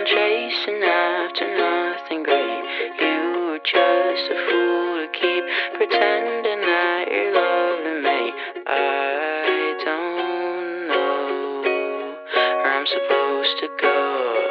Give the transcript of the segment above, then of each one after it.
chasing after nothing great. You were just a fool to keep pretending that you're loving me. I don't know where I'm supposed to go.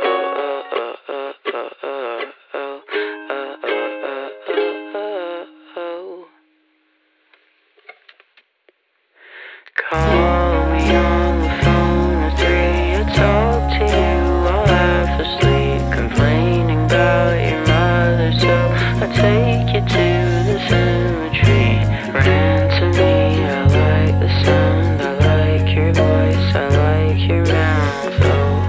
Call me on the phone at 3. I talk to you while half asleep, complaining about your mother. So I take you to the cemetery. Ran to me, I like the sound, I like your voice, I like your mouth.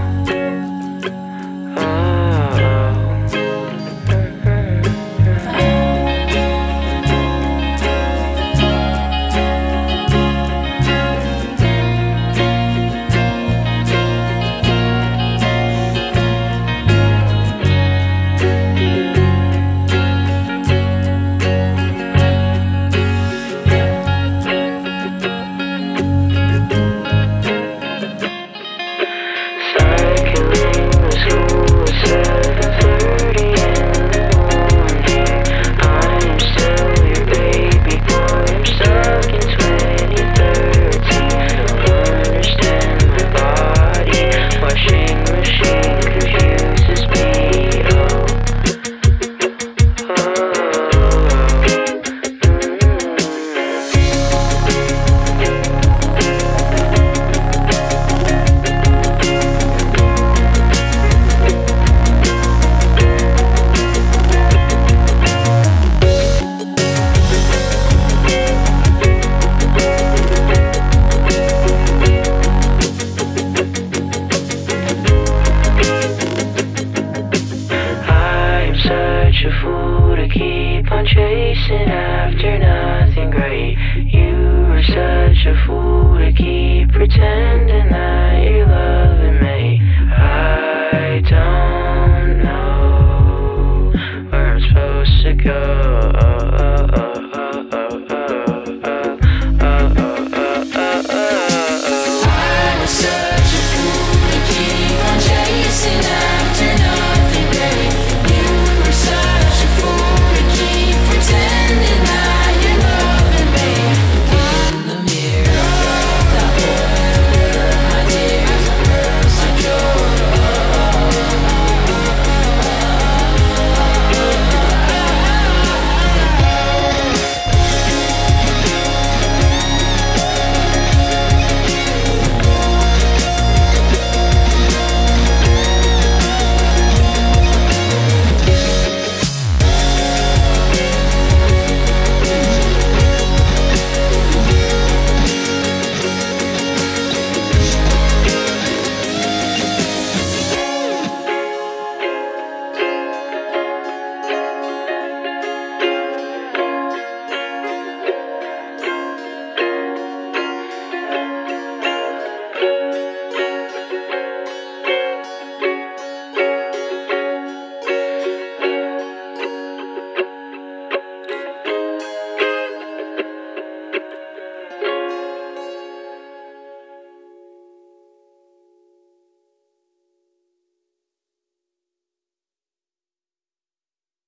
Such a fool to keep on chasing after nothing great. You were such a fool to keep pretending that